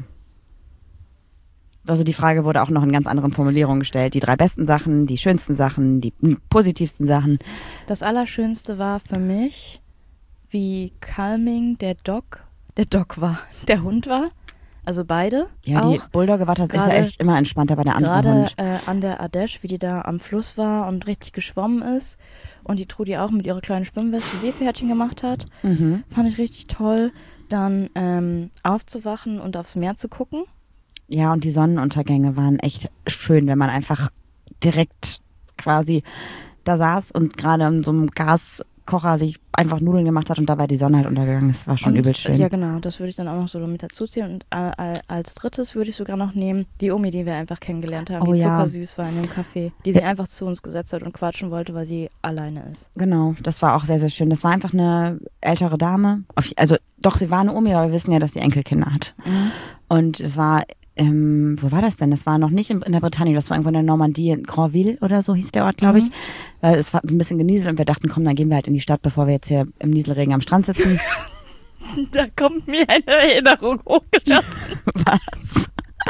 Also die Frage wurde auch noch in ganz anderen Formulierungen gestellt. Die drei besten Sachen, die schönsten Sachen, die mh, positivsten Sachen. Das Allerschönste war für mich, wie calming der Dog, der Dog war, der Hund war. Also beide Ja, auch. die Bulldogge war tatsächlich Gerade- echt immer entspannter bei der anderen Gerade Hund. äh, an der Ardèche, wie die da am Fluss war und richtig geschwommen ist. Und die Trudi auch mit ihrer kleinen Schwimmweste Seepferdchen gemacht hat. Mhm. Fand ich richtig toll. Dann ähm, aufzuwachen und aufs Meer zu gucken. Ja, und die Sonnenuntergänge waren echt schön, wenn man einfach direkt quasi da saß und gerade in so einem Gaskocher sich einfach Nudeln gemacht hat und dabei die Sonne halt untergegangen ist. War schon und, übel schön. Ja, genau. Das würde ich dann auch noch so mit dazu ziehen. Und äh, als drittes würde ich sogar noch nehmen die Omi, die wir einfach kennengelernt haben, Oh die ja. zuckersüß war in dem Café, die sich einfach zu uns gesetzt hat und quatschen wollte, weil sie alleine ist. Genau, das war auch sehr, sehr schön. Das war einfach eine ältere Dame. Also doch, sie war eine Omi, aber wir wissen ja, dass sie Enkelkinder hat. Mhm. Und es war, ähm, wo war das denn? Das war noch nicht in, in der Bretagne, das war irgendwo in der Normandie, in Grandville oder so hieß der Ort, glaube ich. Mhm. Weil es war so ein bisschen genieselt und wir dachten, komm, dann gehen wir halt in die Stadt, bevor wir jetzt hier im Nieselregen am Strand sitzen. Da kommt mir eine Erinnerung hochgeschossen. Was?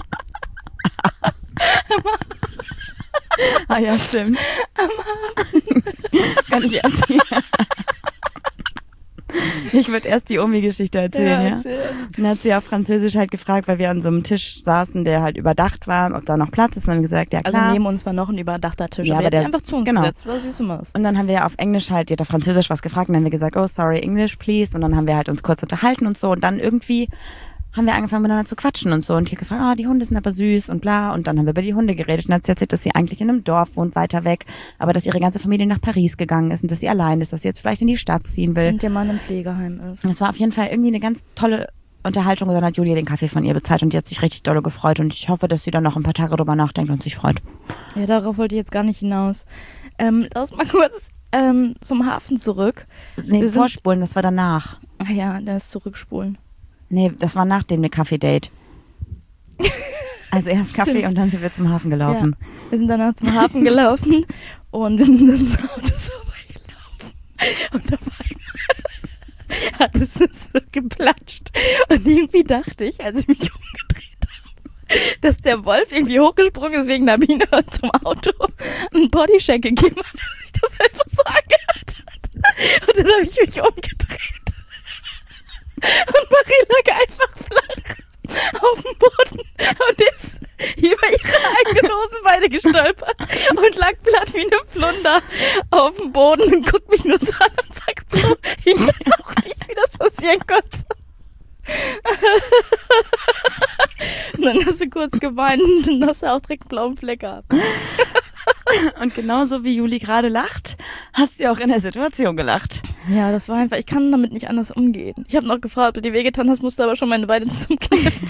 Ah ja, stimmt. Kann ich erzählen? Ich würde erst die Omi-Geschichte erzählen, ja. erzähl. Dann hat sie auf Französisch halt gefragt, weil wir an so einem Tisch saßen, der halt überdacht war, ob da noch Platz ist. Und dann haben wir gesagt, ja klar. Also neben uns war noch ein überdachter Tisch, Ja, aber aber der hat der- sich einfach zu uns genau. gesetzt. War süße Maus. Und dann haben wir auf Englisch halt, die hat auf Französisch was gefragt und dann haben wir gesagt, oh sorry, English please. Und dann haben wir halt uns kurz unterhalten und so und dann irgendwie haben wir angefangen miteinander zu quatschen und so und die hat gefragt, oh, die Hunde sind aber süß und bla und dann haben wir über die Hunde geredet und dann hat sie erzählt, dass sie eigentlich in einem Dorf wohnt, weiter weg, aber dass ihre ganze Familie nach Paris gegangen ist und dass sie allein ist, dass sie jetzt vielleicht in die Stadt ziehen will. Und der Mann im Pflegeheim ist. Das war auf jeden Fall irgendwie eine ganz tolle Unterhaltung und dann hat Julia den Kaffee von ihr bezahlt und die hat sich richtig dolle gefreut und ich hoffe, dass sie dann noch ein paar Tage drüber nachdenkt und sich freut. Ja, darauf wollte ich jetzt gar nicht hinaus. Ähm, lass mal kurz ähm, zum Hafen zurück. Nee, Wir sind- vorspulen, das war danach. Ach ja, dann ist zurückspulen. Nee, das war nach dem Kaffee-Date. Also erst Kaffee Stimmt. und dann sind wir zum Hafen gelaufen. Ja, wir sind danach zum Hafen gelaufen und wir sind ins Auto vorbeigelaufen. Und auf einmal hat es so geplatscht. Und irgendwie dachte ich, als ich mich umgedreht habe, dass der Wolf irgendwie hochgesprungen ist wegen der Biene und zum Auto einen Bodycheck gegeben hat, dass sich das einfach so angehört hat. Und dann habe ich mich umgedreht. Und Marie lag einfach flach auf dem Boden und ist über ihre eigenen Hosenbeine gestolpert und lag platt wie eine Flunder auf dem Boden und guckt mich nur so an und sagt so, ich weiß auch nicht, wie das passieren konnte. Und dann hast du kurz geweint und dann hast du auch direkt einen blauen Fleck gehabt. Und genauso wie Juli gerade lacht, hat sie auch in der Situation gelacht. Ja, das war einfach, ich kann damit nicht anders umgehen. Ich habe noch gefragt, ob du dir wehgetan hast, musste aber schon meine Beine zum Kniffen.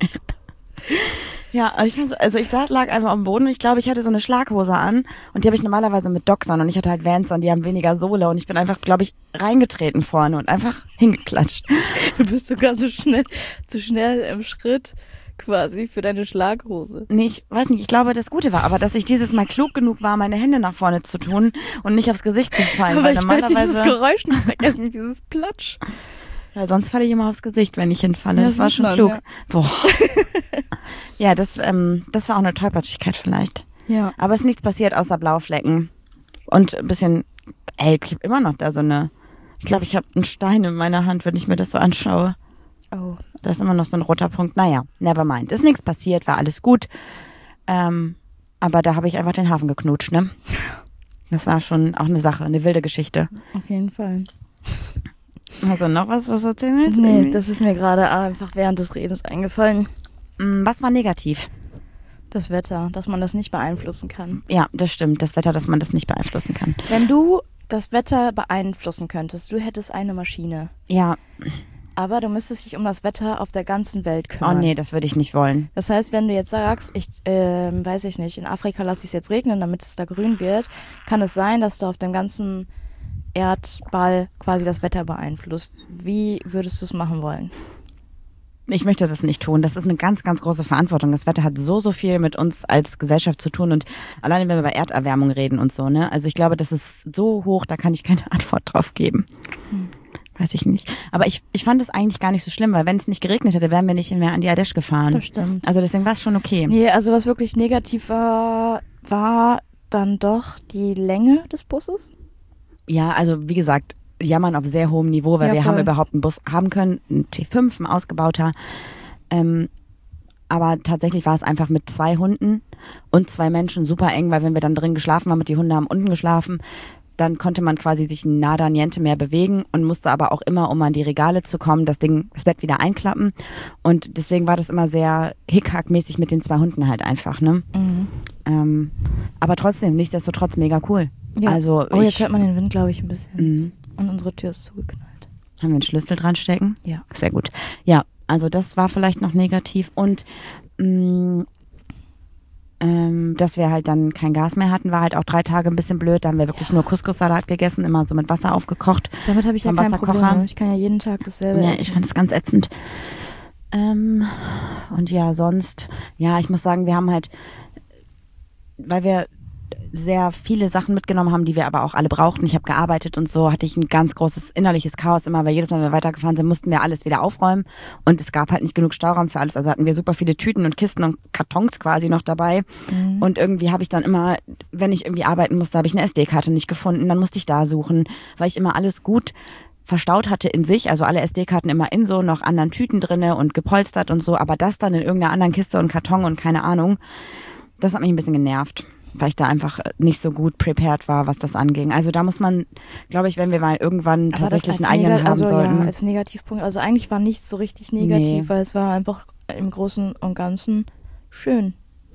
Ja, aber ich weiß, also ich saß- lag einfach am Boden und ich glaube, ich hatte so eine Schlaghose an und die habe ich normalerweise mit Docks an und ich hatte halt Vans an, die haben weniger Sohle und ich bin einfach, glaube ich, reingetreten vorne und einfach hingeklatscht. Du bist sogar so schnell, zu schnell im Schritt quasi für deine Schlaghose. Nee, ich weiß nicht, ich glaube, das Gute war aber, dass ich dieses Mal klug genug war, meine Hände nach vorne zu tun und nicht aufs Gesicht zu fallen, Aber weil ich werde dieses normalerweise, Geräusch nicht vergessen, dieses Platsch. weil sonst falle ich immer aufs Gesicht, wenn ich hinfalle. Ja, das war sieht schon man, klug. ja. Boah. Ja, das, ähm, das war auch eine Tollpatschigkeit vielleicht. Ja. Aber es ist nichts passiert außer Blauflecken. Und ein bisschen, ey, ich hab immer noch da so eine, ich glaube, ich habe einen Stein in meiner Hand, wenn ich mir das so anschaue. Oh. Da ist immer noch so ein roter Punkt. Naja, never mind. Ist nichts passiert, war alles gut. Ähm, aber da habe ich einfach den Hafen geknutscht, ne? Das war schon auch eine Sache, eine wilde Geschichte. Auf jeden Fall. Also noch was, was erzählen willst? Nee, irgendwie? das ist mir gerade einfach während des Redens eingefallen. Mm, Was war negativ? Das Wetter, dass man das nicht beeinflussen kann. Ja, das stimmt. Das Wetter, dass man das nicht beeinflussen kann. Wenn du das Wetter beeinflussen könntest, du hättest eine Maschine. Ja, Aber du müsstest dich um das Wetter auf der ganzen Welt oh kümmern. nee, das würde ich nicht wollen. Das heißt, wenn du jetzt sagst, ich, ähm, weiß ich nicht, in Afrika lasse ich es jetzt regnen, damit es da grün wird, kann es sein, dass du auf dem ganzen Erdball quasi das Wetter beeinflusst. Wie würdest du es machen wollen? Ich möchte das nicht tun. Das ist eine ganz, ganz große Verantwortung. Das Wetter hat so, so viel mit uns als Gesellschaft zu tun und alleine wenn wir über Erderwärmung reden und so, ne? Also ich glaube, das ist so hoch, da kann ich keine Antwort drauf geben. Hm. Weiß ich nicht. Aber ich, ich fand es eigentlich gar nicht so schlimm, weil wenn es nicht geregnet hätte, wären wir nicht mehr an die Ardèche gefahren. Das stimmt. Also deswegen war es schon okay. Nee, also was wirklich negativ war, war dann doch die Länge des Busses. Ja, also wie gesagt, jammern auf sehr hohem Niveau, weil Ja, wir voll. haben überhaupt einen Bus haben können, ein T fünf, ein ausgebauter. Ähm, aber tatsächlich war es einfach mit zwei Hunden und zwei Menschen super eng, weil wenn wir dann drin geschlafen haben und die Hunde haben unten geschlafen, dann konnte man quasi sich nada niente mehr bewegen und musste aber auch immer, um an die Regale zu kommen, das Ding, das Bett wieder einklappen. Und deswegen war das immer sehr hickhack-mäßig mit den zwei Hunden halt einfach, ne? Mhm. Ähm, aber trotzdem, nichtsdestotrotz mega cool. Ja. Also oh, ich, jetzt hört man den Wind, glaube ich, ein bisschen. Mhm. Und unsere Tür ist zugeknallt. Haben wir einen Schlüssel dran stecken? Ja. Sehr gut. Ja, also das war vielleicht noch negativ und mh, ähm, dass wir halt dann kein Gas mehr hatten, war halt auch drei Tage ein bisschen blöd. Da haben wir wirklich ja. nur Couscous-Salat gegessen, immer so mit Wasser aufgekocht. Damit habe ich ja Vom kein Wasserkocher. Problem. Ich kann ja jeden Tag dasselbe Ja, essen. ich fand es ganz ätzend. Ähm, und ja, sonst, ja, ich muss sagen, wir haben halt, weil wir sehr viele Sachen mitgenommen haben, die wir aber auch alle brauchten. Ich habe gearbeitet und so, hatte ich ein ganz großes innerliches Chaos immer, weil jedes Mal, wenn wir weitergefahren sind, mussten wir alles wieder aufräumen und es gab halt nicht genug Stauraum für alles. Also hatten wir super viele Tüten und Kisten und Kartons quasi noch dabei. Mhm. Und irgendwie habe ich dann immer, wenn ich irgendwie arbeiten musste, habe ich eine S D-Karte nicht gefunden, dann musste ich da suchen, weil ich immer alles gut verstaut hatte in sich, also alle S D-Karten immer in so noch anderen Tüten drinne und gepolstert und so, aber das dann in irgendeiner anderen Kiste und Karton und keine Ahnung, das hat mich ein bisschen genervt, weil ich da einfach nicht so gut prepared war, was das anging. Also da muss man, glaube ich, wenn wir mal irgendwann Aber tatsächlich einen das als eigenen Neg- haben also, sollten. Ja, als Negativpunkt. Also eigentlich war nichts so richtig negativ, Nee. weil es war einfach im Großen und Ganzen schön.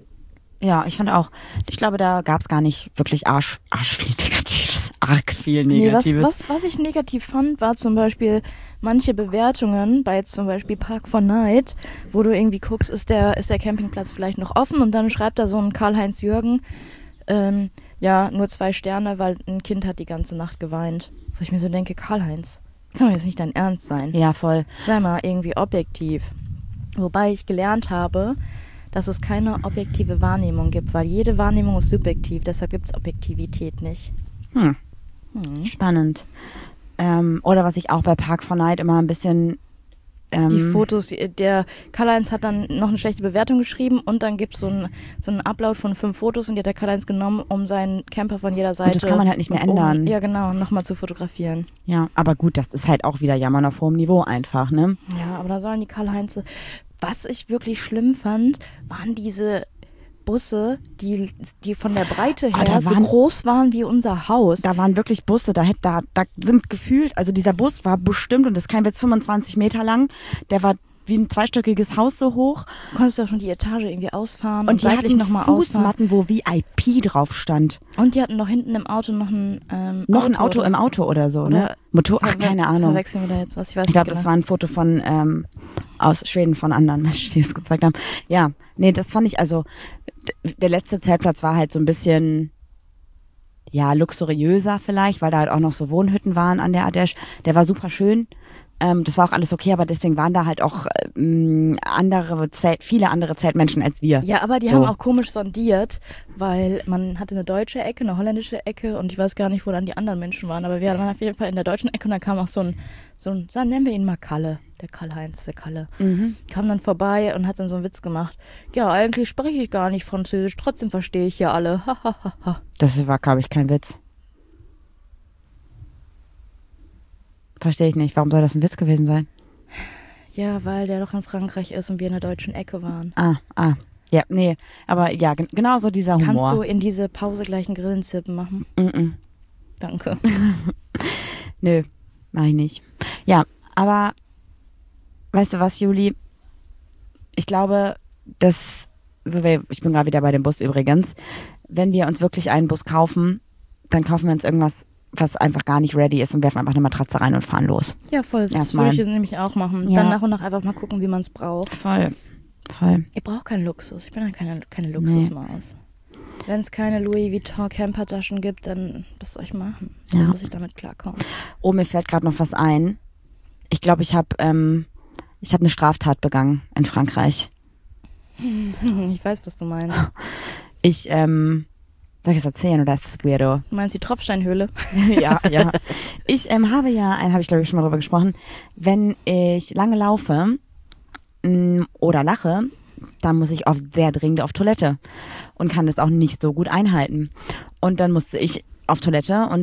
Ja, ich fand auch, ich glaube, da gab es gar nicht wirklich arsch, arsch viel Negatives, arg viel Nee, was, Negatives. was, was ich negativ fand, war zum Beispiel manche Bewertungen bei jetzt zum Beispiel Park for Night, wo du irgendwie guckst, ist der, ist der Campingplatz vielleicht noch offen und dann schreibt da so ein Karl-Heinz Jürgen, ähm, ja, nur zwei Sterne, weil ein Kind hat die ganze Nacht geweint. Wo ich mir so denke, Karl-Heinz, kann doch jetzt nicht dein Ernst sein. Ja, voll. Sei mal irgendwie objektiv. Wobei ich gelernt habe, dass es keine objektive Wahrnehmung gibt, weil jede Wahrnehmung ist subjektiv, deshalb gibt es Objektivität nicht. Hm. Hm. Spannend. Ähm, oder was ich auch bei Park for Night immer ein bisschen ähm, Die Fotos, der Karl-Heinz hat dann noch eine schlechte Bewertung geschrieben und dann gibt so es ein, so einen Upload von fünf Fotos und die hat der Karl-Heinz genommen, um seinen Camper von jeder Seite... Und das kann man halt nicht mehr um, ändern. Ja, genau, nochmal zu fotografieren. Ja, aber gut, das ist halt auch wieder Jammern auf hohem Niveau einfach, ne? Ja, aber da sollen die Karl-Heinze... Was ich wirklich schlimm fand, waren diese Busse, die, die von der Breite her Ah, da so waren- groß waren wie unser Haus. Da waren wirklich Busse, da, hätt- da, da sind gefühlt, also dieser Bus war bestimmt, und das ist kein Witz, fünfundzwanzig Meter lang, der war wie ein zweistöckiges Haus so hoch. Du konntest doch schon die Etage irgendwie ausfahren und, Und die seitlich hatten nochmal ausfahren. Fußmatten, wo V I P drauf stand. Und die hatten noch hinten im Auto noch ein ähm, Noch Auto, ein Auto oder? im Auto oder so, ne? Oder Motor, ach, Verwe- keine Ahnung. Verwechseln wir da jetzt was? Ich weiß Ich glaube, nicht das genau. war ein Foto von ähm, aus Schweden von anderen Menschen, die es gezeigt haben. Ja, nee, das fand ich, also d- der letzte Zeltplatz war halt so ein bisschen, ja, luxuriöser vielleicht, weil da halt auch noch so Wohnhütten waren an der Ardèche. Der war super schön. Ähm, das war auch alles okay, aber deswegen waren da halt auch ähm, andere Zelt, viele andere Zeltmenschen als wir. Ja, aber die So. haben auch komisch sondiert, weil man hatte eine deutsche Ecke, eine holländische Ecke und ich weiß gar nicht, wo dann die anderen Menschen waren, aber wir waren auf jeden Fall in der deutschen Ecke und da kam auch so ein, so ein, dann nennen wir ihn mal Kalle, der Karl-Heinz, der Kalle, Mhm. kam dann vorbei und hat dann so einen Witz gemacht. Ja, eigentlich spreche ich gar nicht Französisch, trotzdem verstehe ich hier alle. Ha, ha, ha, ha. Das war, glaube ich, kein Witz. Verstehe ich nicht. Warum soll das ein Witz gewesen sein? Ja, weil der doch in Frankreich ist und wir in der deutschen Ecke waren. Ah, ah. Ja, nee. Aber ja, gen- genau so dieser Humor. Kannst du in diese Pause gleich einen Grillenzippen machen? Mm-mm. Danke. Nö, mach ich nicht. Ja, aber weißt du was, Juli? Ich glaube, dass, ich bin gerade wieder bei dem Bus übrigens, wenn wir uns wirklich einen Bus kaufen, dann kaufen wir uns irgendwas, was einfach gar nicht ready ist und werfen einfach eine Matratze rein und fahren los. Ja, voll. Das Erstmal. würde ich jetzt nämlich auch machen. Ja. Dann nach und nach einfach mal gucken, wie man es braucht. Voll. Voll. Ihr braucht keinen Luxus. Ich bin ja keine, keine Luxusmaus. Wenn es keine Louis Vuitton Campertaschen gibt, dann lasst euch machen. Dann Ja. muss ich damit klarkommen. Oh, mir fällt gerade noch was ein. Ich glaube, ich habe ähm, ich habe eine Straftat begangen in Frankreich. Ich weiß, was du meinst. Ich, ähm, soll ich es erzählen oder ist das weirdo? Du meinst die Tropfsteinhöhle? ja, ja. Ich ähm, habe ja, ein habe ich glaube ich schon mal drüber gesprochen, wenn ich lange laufe mh, oder lache, dann muss ich oft sehr dringend auf Toilette und kann das auch nicht so gut einhalten. Und dann musste ich auf Toilette und habe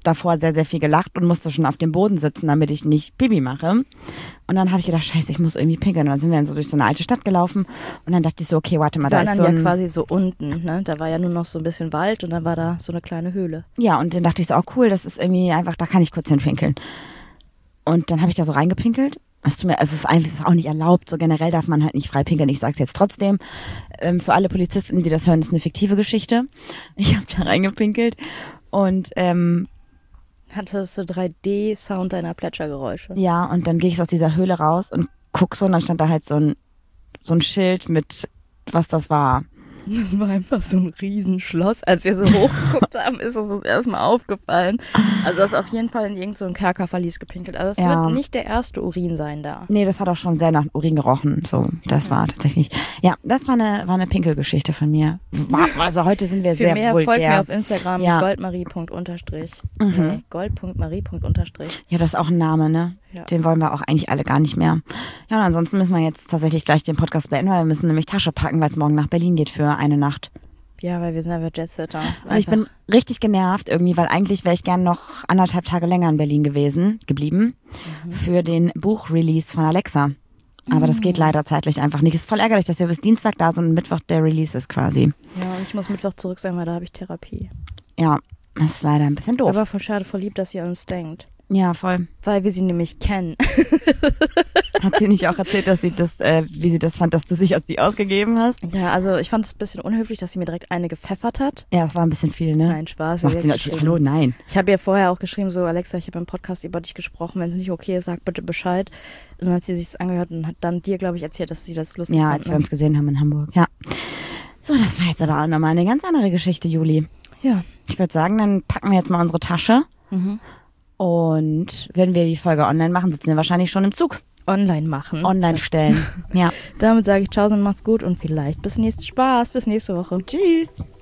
davor sehr, sehr viel gelacht und musste schon auf dem Boden sitzen, damit ich nicht Pipi mache. Und dann habe ich gedacht, scheiße, ich muss irgendwie pinkeln. Und dann sind wir dann so durch so eine alte Stadt gelaufen und dann dachte ich so, okay, warte mal, Wir da waren ist dann so ja ein... quasi so unten, ne? Da war ja nur noch so ein bisschen Wald und dann war da so eine kleine Höhle. Ja, und dann dachte ich so, oh cool, das ist irgendwie einfach, da kann ich kurz hinpinkeln. Und dann habe ich da so reingepinkelt. Es tut mir, also es ist eigentlich ist auch nicht erlaubt. So generell darf man halt nicht frei pinkeln. Ich sag's jetzt trotzdem. Ähm, für alle Polizisten, die das hören, ist eine fiktive Geschichte. Ich habe da reingepinkelt und ähm, Hattest du drei D-Sound deiner Plätschergeräusche? ja, und dann gehe ich so aus dieser Höhle raus und guck so und dann stand da halt so ein so ein Schild mit, was das war. Das war einfach so ein Riesenschloss. Als wir so hochgeguckt haben, ist uns das erstmal aufgefallen. Also du hast auf jeden Fall in irgendein so Kerkerverlies gepinkelt. Also es Ja. wird nicht der erste Urin sein da. Nee, das hat auch schon sehr nach Urin gerochen. So, das war tatsächlich. Ja, das war eine, war eine Pinkelgeschichte von mir. War, also heute sind wir Für sehr mehr vulgär. folgt mir auf Instagram Ja. goldmarie.unterstrich. Mhm. Nee, gold.marie.unterstrich. Ja, das ist auch ein Name, ne? Ja. Den wollen wir auch eigentlich alle gar nicht mehr. Ja, und ansonsten müssen wir jetzt tatsächlich gleich den Podcast beenden, weil wir müssen nämlich Tasche packen, weil es morgen nach Berlin geht für eine Nacht. Ja, weil wir sind einfach Jetsetter. Und ich bin richtig genervt irgendwie, weil eigentlich wäre ich gern noch anderthalb Tage länger in Berlin gewesen, geblieben, Mhm. für den Buchrelease von Alexa. Aber das geht leider zeitlich einfach nicht. Ist voll ärgerlich, dass wir bis Dienstag da sind und Mittwoch der Release ist quasi. Ja, und ich muss Mittwoch zurück sein, weil da habe ich Therapie. Ja, das ist leider ein bisschen doof. Aber voll schade, voll lieb, dass ihr an uns denkt. Ja, voll. Weil wir sie nämlich kennen. Hat sie nicht auch erzählt, dass sie das, äh, wie sie das fand, dass du sich als sie ausgegeben hast? Ja, also ich fand es ein bisschen unhöflich, dass sie mir direkt eine gepfeffert hat. Ja, das war ein bisschen viel, ne? Nein, Spaß. Macht sie sie hat natürlich. geschrieben. Hallo, nein. Ich habe ihr vorher auch geschrieben, so Alexa, ich habe im Podcast über dich gesprochen, wenn es nicht okay ist, sag bitte Bescheid. Und dann hat sie sich angehört und hat dann dir, glaube ich, erzählt, dass sie das lustig Ja, fand. als wir uns gesehen haben in Hamburg. Ja. So, das war jetzt aber auch nochmal eine ganz andere Geschichte, Juli. Ja. Ich würde sagen, dann packen wir jetzt mal unsere Tasche. Mhm. Und wenn wir die Folge online machen, sitzen wir wahrscheinlich schon im Zug. Online machen. Online stellen. Ja. Damit sage ich Ciao und macht's gut und vielleicht bis nächste Spaß, bis nächste Woche. Tschüss.